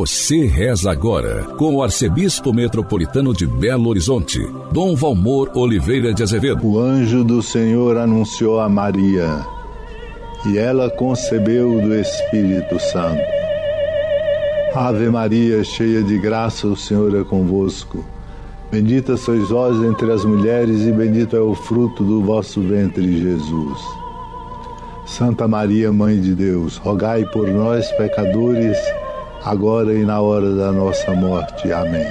Você reza agora com o arcebispo metropolitano de Belo Horizonte, Dom Valmor Oliveira de Azevedo. O anjo do Senhor anunciou a Maria, e ela concebeu do Espírito Santo. Ave Maria, cheia de graça, o Senhor é convosco. Bendita sois vós entre as mulheres, e bendito é o fruto do vosso ventre, Jesus. Santa Maria, Mãe de Deus, rogai por nós, pecadores, agora e na hora da nossa morte. Amém.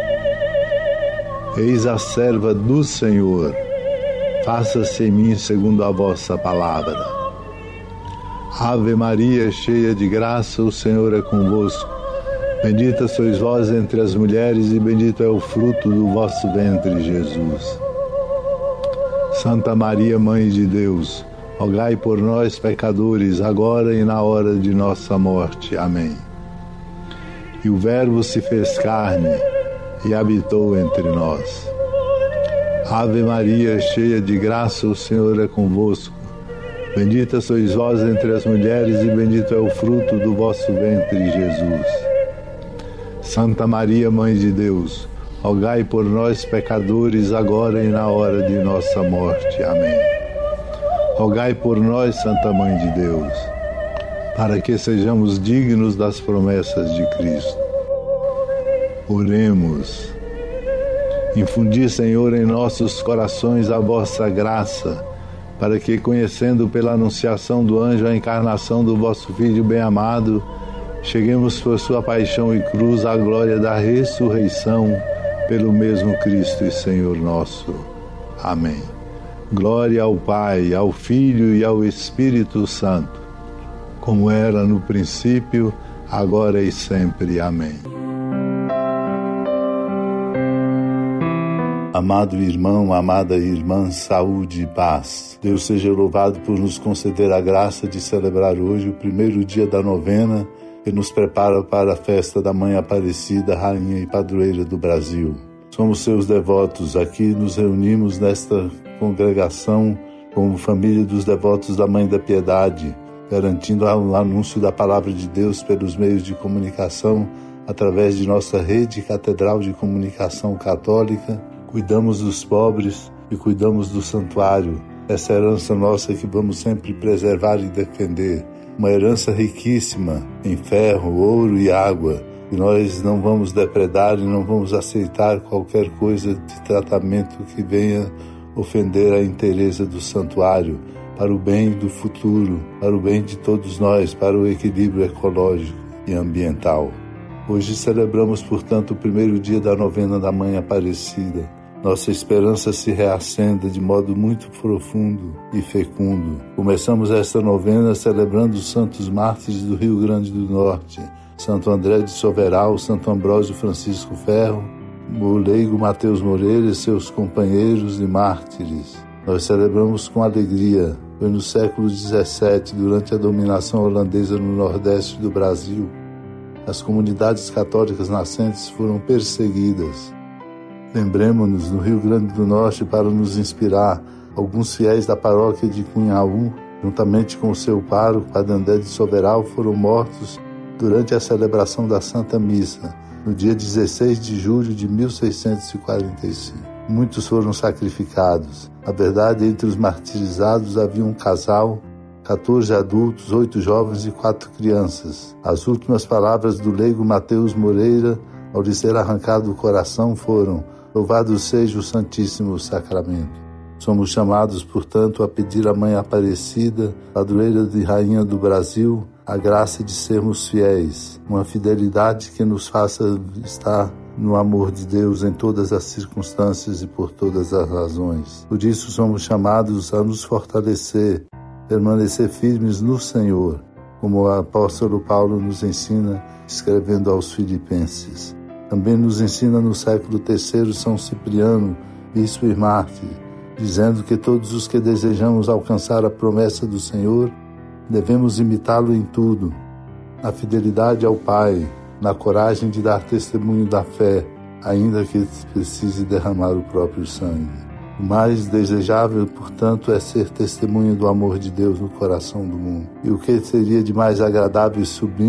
Eis a serva do Senhor, faça-se em mim segundo a vossa palavra. Ave Maria, cheia de graça, o Senhor é convosco. Bendita sois vós entre as mulheres, e bendito é o fruto do vosso ventre, Jesus. Santa Maria, Mãe de Deus, rogai por nós, pecadores, agora e na hora de nossa morte. Amém. E o Verbo se fez carne e habitou entre nós. Ave Maria, cheia de graça, o Senhor é convosco. Bendita sois vós entre as mulheres, e bendito é o fruto do vosso ventre, Jesus. Santa Maria, Mãe de Deus, rogai por nós, pecadores, agora e na hora de nossa morte. Amém. Rogai por nós, Santa Mãe de Deus, para que sejamos dignos das promessas de Cristo. Oremos. Infundi, Senhor, em nossos corações a vossa graça, para que, conhecendo pela anunciação do anjo a encarnação do vosso Filho bem-amado, cheguemos por sua paixão e cruz à glória da ressurreição, pelo mesmo Cristo e Senhor nosso. Amém. Glória ao Pai, ao Filho e ao Espírito Santo, como era no princípio, agora e sempre. Amém. Amado irmão, amada irmã, saúde e paz. Deus seja louvado por nos conceder a graça de celebrar hoje o primeiro dia da novena que nos prepara para a festa da Mãe Aparecida, Rainha e Padroeira do Brasil. Somos seus devotos. Aqui nos reunimos nesta congregação como família dos devotos da Mãe da Piedade, garantindo o anúncio da Palavra de Deus pelos meios de comunicação através de nossa rede Catedral de Comunicação Católica. Cuidamos dos pobres e cuidamos do santuário, essa herança nossa que vamos sempre preservar e defender, uma herança riquíssima em ferro, ouro e água, e nós não vamos depredar e não vamos aceitar qualquer coisa de tratamento que venha ofender a inteireza do santuário, para o bem do futuro, para o bem de todos nós, para o equilíbrio ecológico e ambiental. Hoje celebramos, portanto, o primeiro dia da novena da Mãe Aparecida. Nossa esperança se reacenda de modo muito profundo e fecundo. Começamos esta novena celebrando os santos mártires do Rio Grande do Norte, Santo André de Soveral, Santo Ambrósio Francisco Ferro, o leigo Mateus Moreira e seus companheiros e mártires. Nós celebramos com alegria. Foi no século XVII, durante a dominação holandesa no nordeste do Brasil. As comunidades católicas nascentes foram perseguidas. Lembremos-nos, no Rio Grande do Norte, para nos inspirar, alguns fiéis da paróquia de Cunhaú, juntamente com o seu pároco, Padre André de Soveral, foram mortos durante a celebração da Santa Missa, no dia 16 de julho de 1645. Muitos foram sacrificados. Na verdade, entre os martirizados havia um casal, 14 adultos, 8 jovens e 4 crianças. As últimas palavras do leigo Mateus Moreira, ao lhe ser arrancado o coração, foram: louvado seja o Santíssimo Sacramento. Somos chamados, portanto, a pedir à Mãe Aparecida, padroeira e rainha do Brasil, a graça de sermos fiéis, uma fidelidade que nos faça estar no amor de Deus em todas as circunstâncias e por todas as razões. Por isso somos chamados a nos fortalecer, permanecer firmes no Senhor, como o apóstolo Paulo nos ensina, escrevendo aos Filipenses. Também nos ensina no século III São Cipriano, bispo e mártir, dizendo que todos os que desejamos alcançar a promessa do Senhor devemos imitá-lo em tudo, na fidelidade ao Pai, na coragem de dar testemunho da fé, ainda que precise derramar o próprio sangue. O mais desejável, portanto, é ser testemunha do amor de Deus no coração do mundo. E o que seria de mais agradável e sublime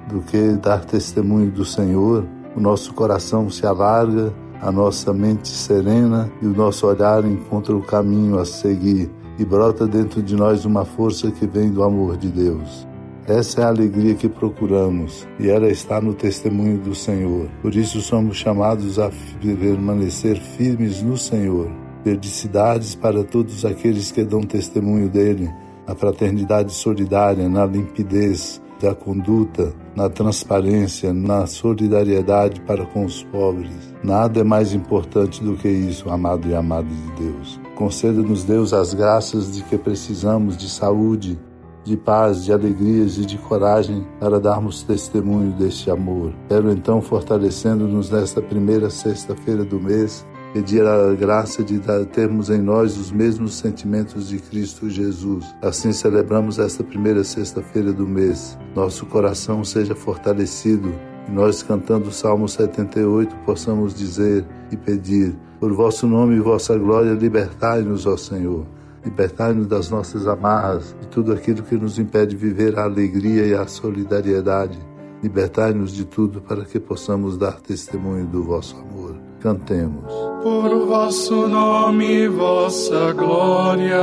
do que dar testemunho do Senhor, o nosso coração se alarga, a nossa mente serena e o nosso olhar encontra o caminho a seguir e brota dentro de nós uma força que vem do amor de Deus. Essa é a alegria que procuramos e ela está no testemunho do Senhor. Por isso somos chamados a permanecer firmes no Senhor. Felicidades para todos aqueles que dão testemunho dele, na fraternidade solidária, na limpidez da conduta, na transparência, na solidariedade para com os pobres. Nada é mais importante do que isso, amado e amada de Deus. Conceda-nos, Deus, as graças de que precisamos de saúde, de paz, de alegrias e de coragem para darmos testemunho deste amor. Quero então, fortalecendo-nos nesta primeira sexta-feira do mês, pedir a graça de termos em nós os mesmos sentimentos de Cristo Jesus. Assim celebramos esta primeira sexta-feira do mês. Nosso coração seja fortalecido e nós, cantando o Salmo 78, possamos dizer e pedir: por vosso nome e vossa glória, libertai-nos, ó Senhor. Libertai-nos das nossas amarras, de tudo aquilo que nos impede viver a alegria e a solidariedade. Libertai-nos de tudo para que possamos dar testemunho do vosso amor. Cantemos. Por vosso nome e vossa glória,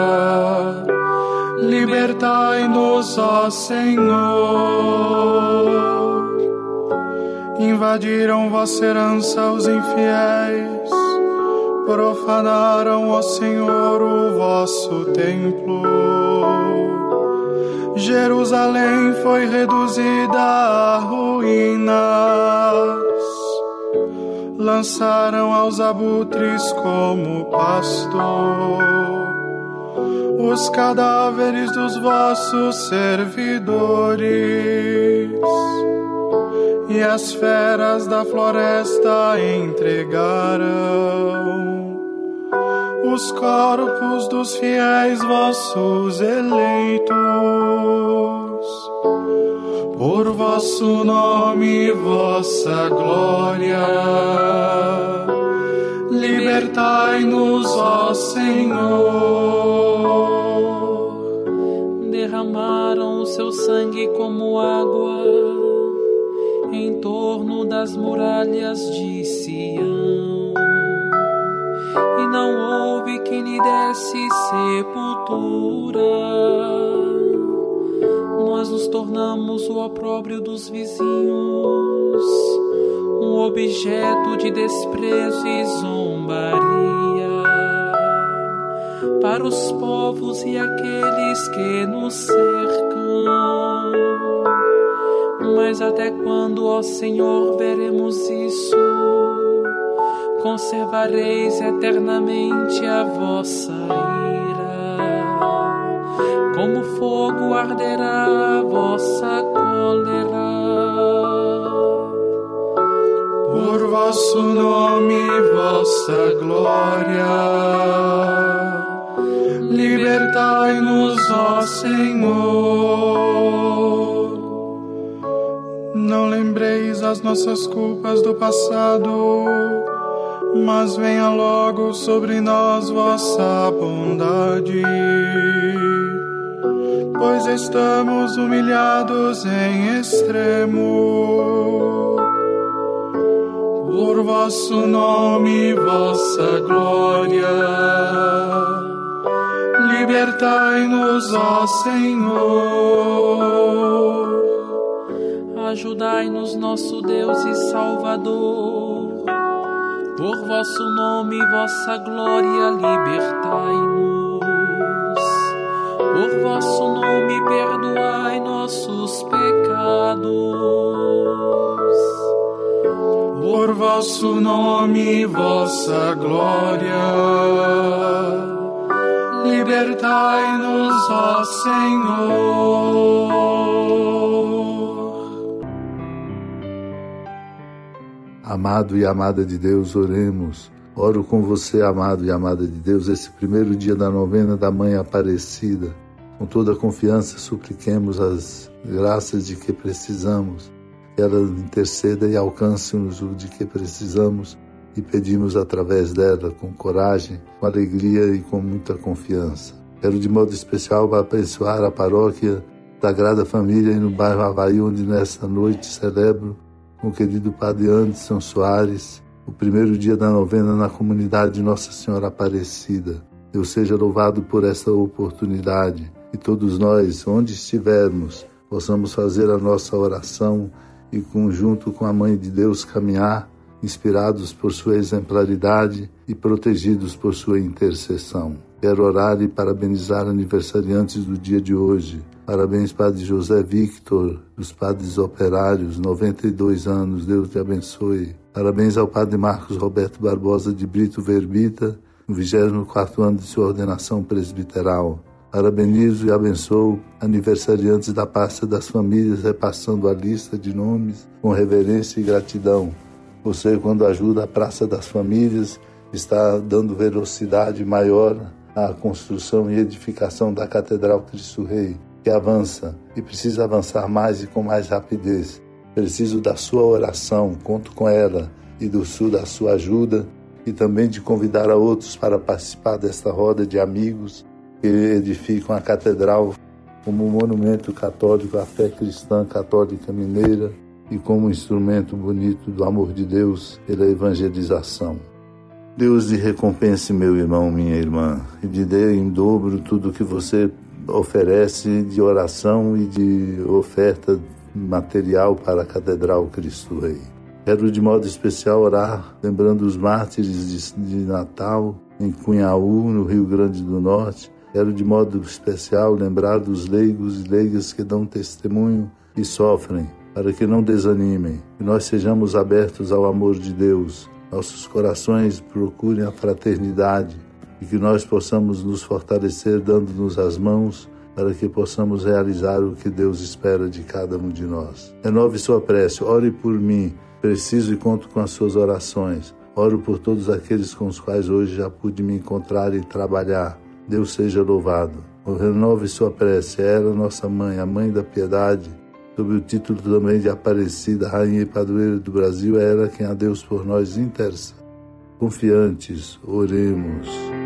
libertai-nos, ó Senhor. Invadiram vossa herança os infiéis, profanaram, ó Senhor, o vosso templo. Jerusalém foi reduzida a ruínas, lançaram aos abutres como pasto os cadáveres dos vossos servidores, e as feras da floresta entregaram os corpos dos fiéis vossos eleitos. Por vosso nome e vossa glória, libertai-nos, ó Senhor. Derramaram o seu sangue como água em torno das muralhas de Sião, e não houve quem lhe desse sepultura. Nós nos tornamos o opróbrio dos vizinhos, um objeto de desprezo e zombaria para os povos e aqueles que nos cercam. Mas até quando, ó Senhor, veremos isso? Conservareis eternamente a vossa ira, como fogo arderá a vossa cólera. Por vosso nome e vossa glória, libertai-nos, ó Senhor. Não lembreis as nossas culpas do passado, mas venha logo sobre nós vossa bondade, pois estamos humilhados em extremo. Por vosso nome e vossa glória, libertai-nos, ó Senhor. Ajudai-nos, nosso Deus e Salvador. Por vosso nome e vossa glória, libertai-nos. Por vosso nome, perdoai nossos pecados. Por vosso nome e vossa glória, libertai-nos, ó Senhor. Amado e amada de Deus, oremos. Oro com você, amado e amada de Deus, esse primeiro dia da novena da Mãe Aparecida. Com toda a confiança, supliquemos as graças de que precisamos. Que ela interceda e alcance-nos o de que precisamos e pedimos através dela, com coragem, com alegria e com muita confiança. Quero de modo especial abençoar a paróquia Sagrada Família, no bairro Havaí, onde nessa noite celebro com o querido Padre Anderson Soares o primeiro dia da novena na comunidade de Nossa Senhora Aparecida. Deus seja louvado por essa oportunidade e todos nós, onde estivermos, possamos fazer a nossa oração e, junto com a Mãe de Deus, caminhar, inspirados por sua exemplaridade e protegidos por sua intercessão. Quero orar e parabenizar aniversariantes do dia de hoje. Parabéns, Padre José Victor, dos Padres Operários, 92 anos, Deus te abençoe. Parabéns ao Padre Marcos Roberto Barbosa de Brito Verbita, no 24º ano de sua ordenação presbiteral. Parabenizo e abençoo aniversariantes da Pasta das Famílias, repassando a lista de nomes com reverência e gratidão. Você, quando ajuda a Praça das Famílias, está dando velocidade maior à construção e edificação da Catedral Cristo Rei, que avança e precisa avançar mais e com mais rapidez. Preciso da sua oração, conto com ela e da sua ajuda, e também de convidar a outros para participar desta roda de amigos que edificam a Catedral como um monumento católico à fé cristã católica mineira e como um instrumento bonito do amor de Deus pela evangelização. Deus lhe recompense, meu irmão, minha irmã, e lhe dê em dobro tudo o que você oferece de oração e de oferta material para a Catedral Cristo Rei. Quero de modo especial orar, lembrando os mártires de Natal, em Cunhaú, no Rio Grande do Norte. Quero de modo especial lembrar dos leigos e leigas que dão testemunho e sofrem, para que não desanimem, que nós sejamos abertos ao amor de Deus, nossos corações procurem a fraternidade e que nós possamos nos fortalecer dando-nos as mãos para que possamos realizar o que Deus espera de cada um de nós. Renove sua prece, ore por mim, preciso e conto com as suas orações. Oro por todos aqueles com os quais hoje já pude me encontrar e trabalhar. Deus seja louvado. Renove sua prece, ela, nossa mãe, a Mãe da Piedade, sob o título também de Aparecida, Rainha e Padroeira do Brasil, é ela quem a Deus por nós intercede. Confiantes, oremos.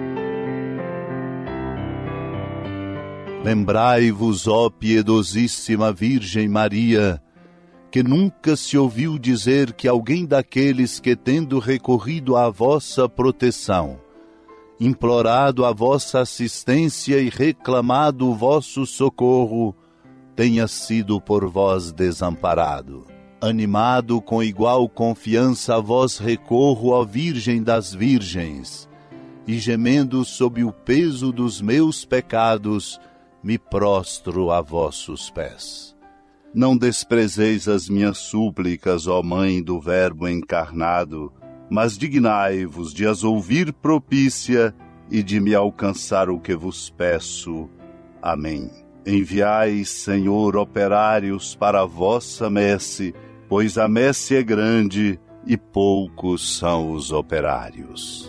Lembrai-vos, ó piedosíssima Virgem Maria, que nunca se ouviu dizer que alguém daqueles que, tendo recorrido à vossa proteção, implorado a vossa assistência e reclamado o vosso socorro, tenha sido por vós desamparado. Animado com igual confiança, a vós recorro, ó Virgem das Virgens, e gemendo sob o peso dos meus pecados, me prostro a vossos pés. Não desprezeis as minhas súplicas, ó Mãe do Verbo encarnado, mas dignai-vos de as ouvir propícia e de me alcançar o que vos peço. Amém. Enviai, Senhor, operários para a vossa messe, pois a messe é grande e poucos são os operários.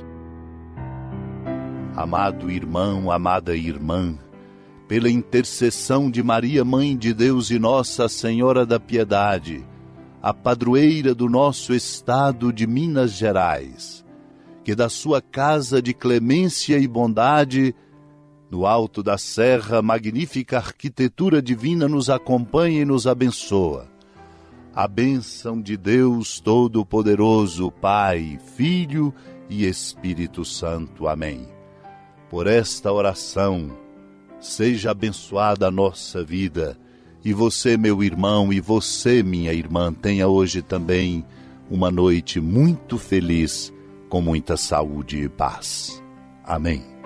Amado irmão, amada irmã, pela intercessão de Maria, Mãe de Deus e Nossa Senhora da Piedade, a padroeira do nosso estado de Minas Gerais, que da sua casa de clemência e bondade, no alto da serra, magnífica arquitetura divina nos acompanha e nos abençoa. A bênção de Deus Todo-Poderoso, Pai, Filho e Espírito Santo. Amém. Por esta oração, seja abençoada a nossa vida, e você, meu irmão, e você, minha irmã, tenha hoje também uma noite muito feliz, com muita saúde e paz. Amém.